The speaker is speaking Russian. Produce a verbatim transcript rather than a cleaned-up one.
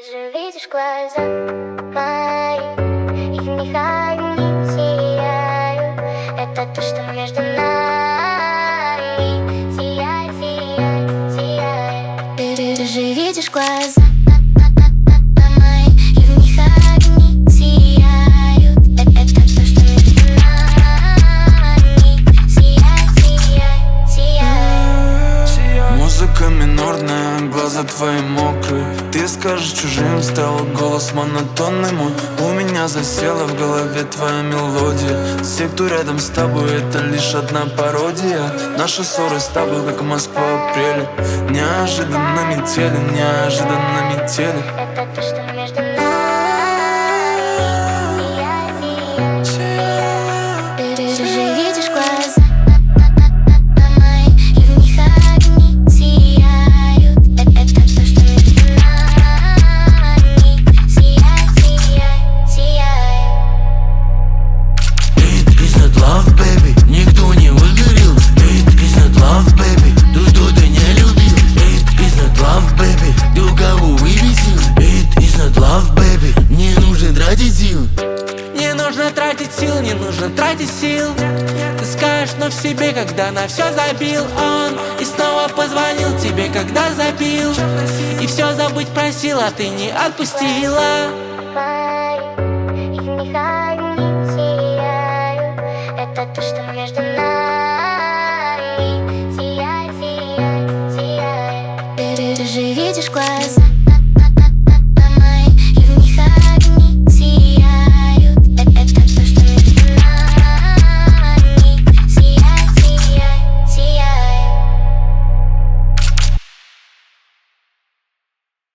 же видишь глаза мои, и в них огни сияют. Это то, что между нами сияет, сияет, сияет. Ты, ты, ты же видишь глаза мои, и в них огни сияют. Это, это то, что между нами сияет, сияет, сияет. Музыка минорная, глаза твои мокрые. Ты скажешь чужим, стал голос монотонный мой. У меня засела в голове твоя мелодия. Все, кто рядом с тобой, это лишь одна пародия. Наши ссоры с тобой, как Москва в апреле. Неожиданно метели, неожиданно метели. Это то, что между нами сияет, сияет. Ты, ты же видишь глаза мои, и в них огни сияют. Это, это то, что между нами сияет, сияет, сияет. It is not love, baby. Никто не выгорел. It is not love, baby. Тут кто-то не любил. It is not love, baby. Ты у кого выбесил? It is not love, baby. Не нужно тратить сил. Не нужно тратить сил, не нужно тратить сил. Ты скажешь, но в себе, когда на все забил он. И снова позвонил тебе, когда забил. И все забыть просил, а ты не отпустила. Мои, и в них огни сияют. Это то, что между